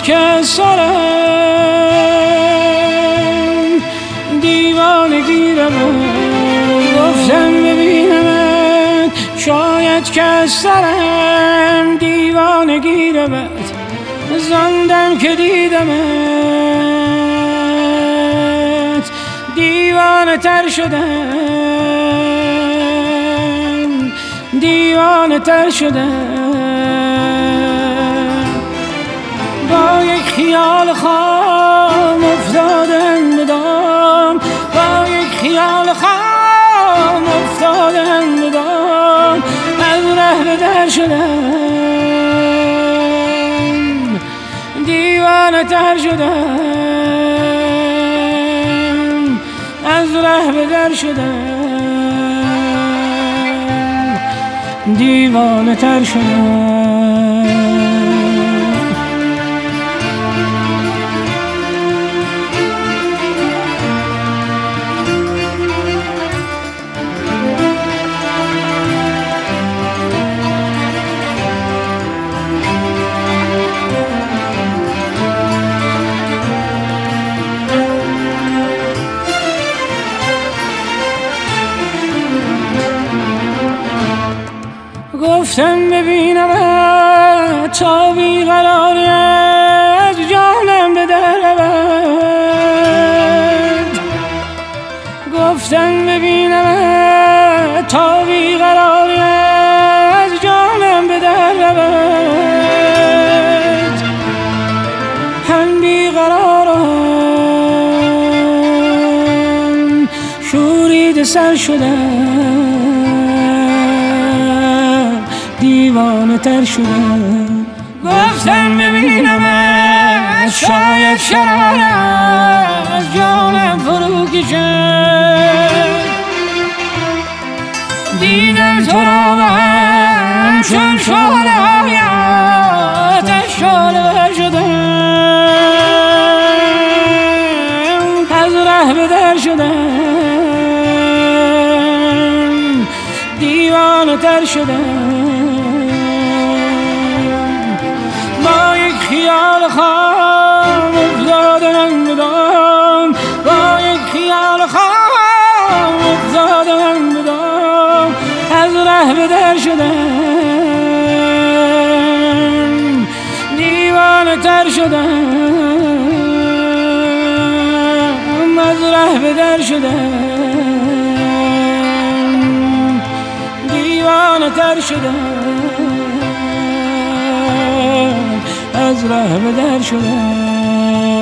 شاید که سرم دیوانگی رو گفتم ببینمت، شاید که سرم دیوانگی رو زندم که دیدمت دیوانه تر شدم، دیوانه تر شدم. با یک خیال خام افتادم به دام، با یک خیال خام افتادم به دام، از ره به در شدم، دیوانه تر شدم، از ره به در شدم، دیوانه تر شدم. گفتم ببینمت تا بیقراری از جانم به در رود، گفتم ببینمت تا بیقراری از جانم به در رود. هم بیقرارم شورید سر شدم، دیوانه تر شدم. گفتم ببینمت شاید شرار از جانم فرو کشد، دیدم تو را و هم چون شعله های آتش شعله ور شدم، از ره به در شدم، دیوانه تر شدم. با یک خیال خام افتادم به دام، با یک خیال خام افتادم به دام، از ره به در شدم، دیوانه تر شدم، از ره به در شدم، دیوانه تر شدم، از ره به در شدم.